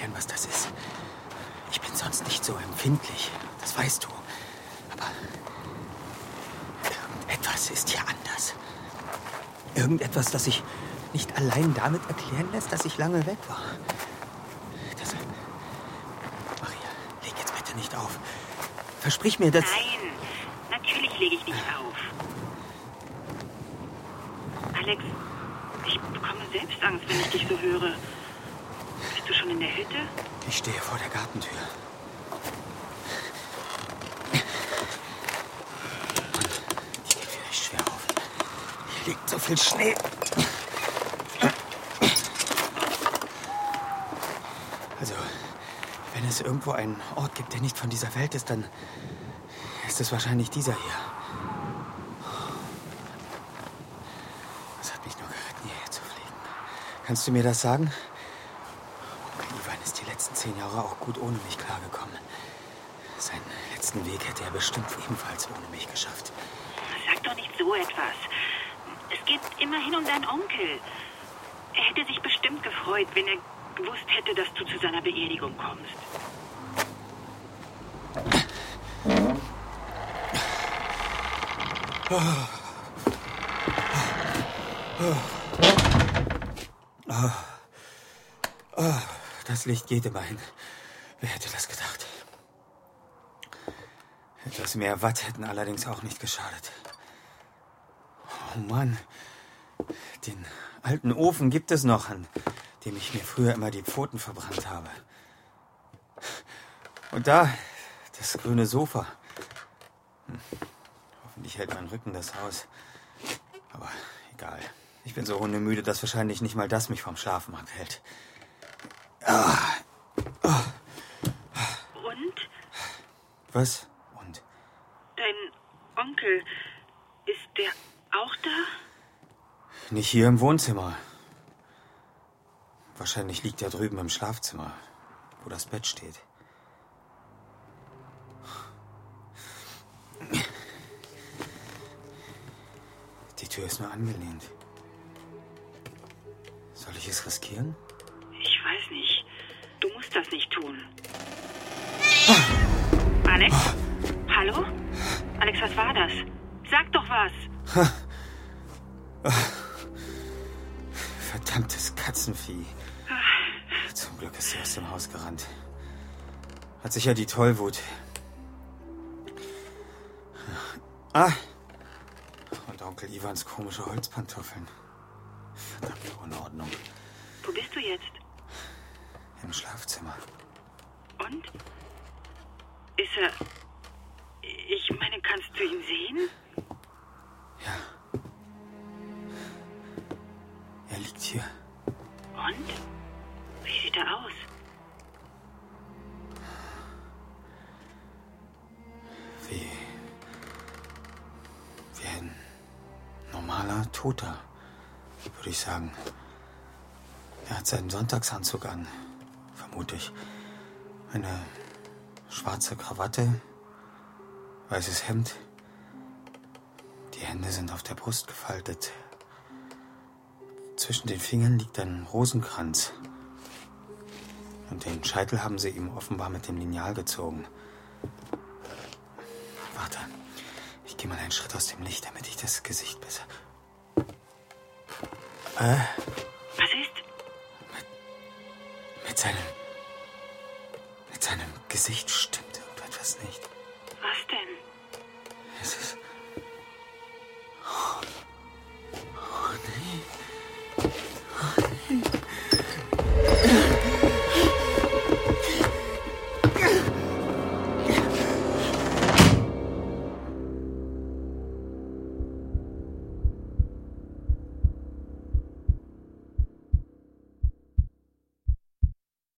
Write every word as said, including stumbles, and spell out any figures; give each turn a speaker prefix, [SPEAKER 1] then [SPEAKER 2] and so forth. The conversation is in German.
[SPEAKER 1] erklären, was das ist. Ich bin sonst nicht so empfindlich, das weißt du. Aber irgendetwas ist hier anders. Irgendetwas, das sich nicht allein damit erklären lässt, dass ich lange weg war. Das... Maria, leg jetzt bitte nicht auf. Versprich mir, dass...
[SPEAKER 2] Nein, natürlich lege ich nicht auf. Alex, ich bekomme selbst Angst, wenn ich dich so höre. Bist du schon in der Hütte?
[SPEAKER 1] Ich stehe vor der Gartentür. Die geht vielleicht schwer auf. Hier liegt so viel Schnee. Also, wenn es irgendwo einen Ort gibt, der nicht von dieser Welt ist, dann ist es wahrscheinlich dieser hier. Das hat mich nur geritten, hierher zu fliegen. Kannst du mir das sagen? Onkel Ivan ist die letzten zehn Jahre auch gut ohne mich klargekommen. Seinen letzten Weg hätte er bestimmt ebenfalls ohne mich geschafft.
[SPEAKER 2] Sag doch nicht so etwas. Es geht immerhin um deinen Onkel. Er hätte sich bestimmt gefreut, wenn er gewusst hätte, dass du zu seiner Beerdigung kommst.
[SPEAKER 1] Oh. Oh. Oh. Oh. Das Licht geht immerhin. Wer hätte das gedacht? Etwas mehr Watt hätten allerdings auch nicht geschadet. Oh Mann. Den alten Ofen gibt es noch, an dem ich mir früher immer die Pfoten verbrannt habe. Und da das grüne Sofa. Hm. Hoffentlich hält mein Rücken das aus. Aber egal. Ich bin so hundemüde, dass wahrscheinlich nicht mal das mich vom Schlafen abhält. Ah. Ah.
[SPEAKER 2] Und?
[SPEAKER 1] Was? Und?
[SPEAKER 2] Dein Onkel, ist der auch da?
[SPEAKER 1] Nicht hier im Wohnzimmer. Wahrscheinlich liegt er drüben im Schlafzimmer, wo das Bett steht. Die Tür ist nur angelehnt. Soll ich es riskieren?
[SPEAKER 2] Ich weiß nicht. Du musst das nicht tun.
[SPEAKER 1] Ah.
[SPEAKER 2] Alex? Ah. Hallo? Alex, was war das? Sag doch was.
[SPEAKER 1] Ah. Verdammtes Katzenvieh. Zum Glück ist sie aus dem Haus gerannt. Hat sicher die Tollwut. Ah. Und Onkel Ivans komische Holzpantoffeln. Verdammte Unordnung.
[SPEAKER 2] Wo bist du jetzt?
[SPEAKER 1] Im Schlafzimmer.
[SPEAKER 2] Und? Ist er... Ich meine, kannst du ihn sehen?
[SPEAKER 1] Ja. Er liegt hier.
[SPEAKER 2] Und? Wie sieht er aus?
[SPEAKER 1] Wie... Wie ein normaler Toter, würde ich sagen. Er hat seinen Sonntagsanzug an, vermute ich. Eine schwarze Krawatte, weißes Hemd. Die Hände sind auf der Brust gefaltet. Zwischen den Fingern liegt ein Rosenkranz. Und den Scheitel haben sie ihm offenbar mit dem Lineal gezogen. Warte, ich gehe mal einen Schritt aus dem Licht, damit ich das Gesicht besser... Äh?
[SPEAKER 2] Was ist?
[SPEAKER 1] Mit, mit seinem... Mit seinem Gesicht stimmt irgendetwas nicht.
[SPEAKER 2] Was denn?
[SPEAKER 1] Es ist... Oh, oh nee.